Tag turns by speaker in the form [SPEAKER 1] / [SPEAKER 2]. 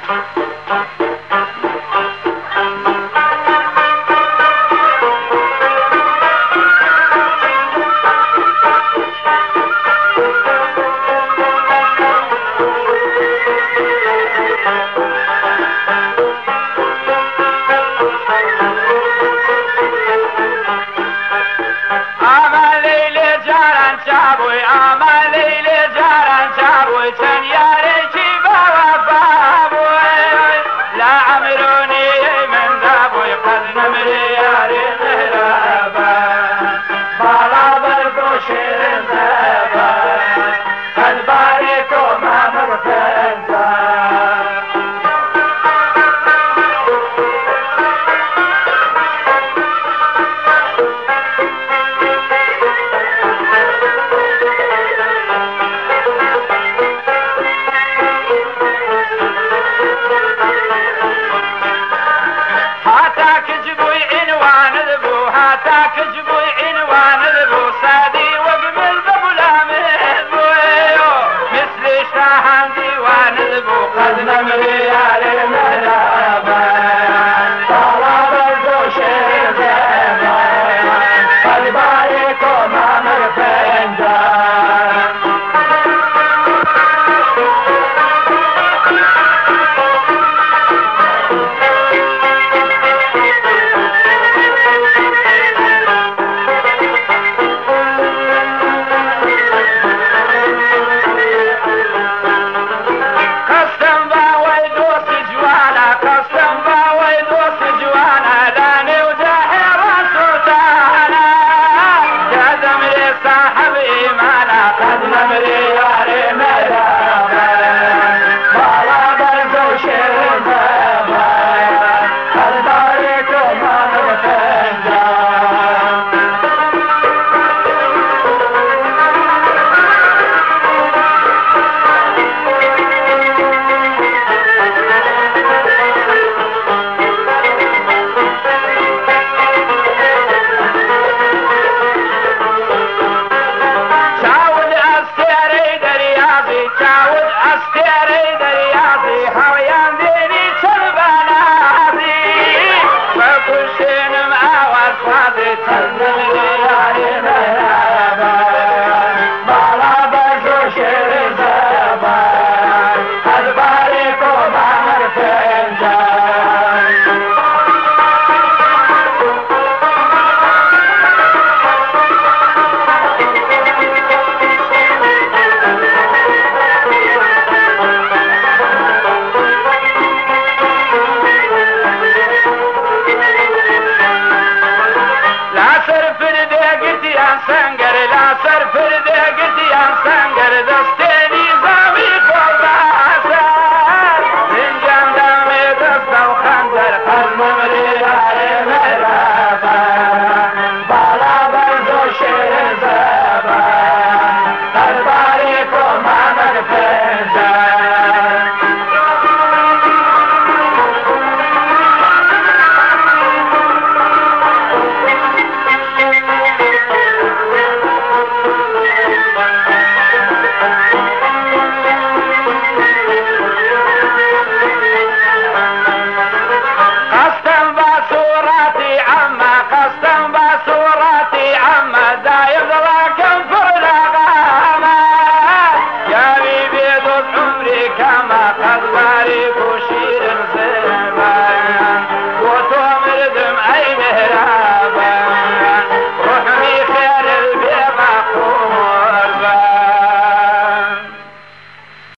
[SPEAKER 1] چابوی آما لیلی جاران چابوی چند یارێکی بەوەفا بووی لا عەمرۆنی من دابووی قەت نەمرێ یاری مهرەبا باڵا بەرز و شێرین زەبا قەلباری تۆ مامڕ پەنجە كجبوي عنوان ذبو سادي وقبل بغلام ذبويو مثل شاهان ديوان ذبو قد نمري على المهربا طلب الزوشي زيبا قد باريكو مامر فنجان كما قد بارك وشير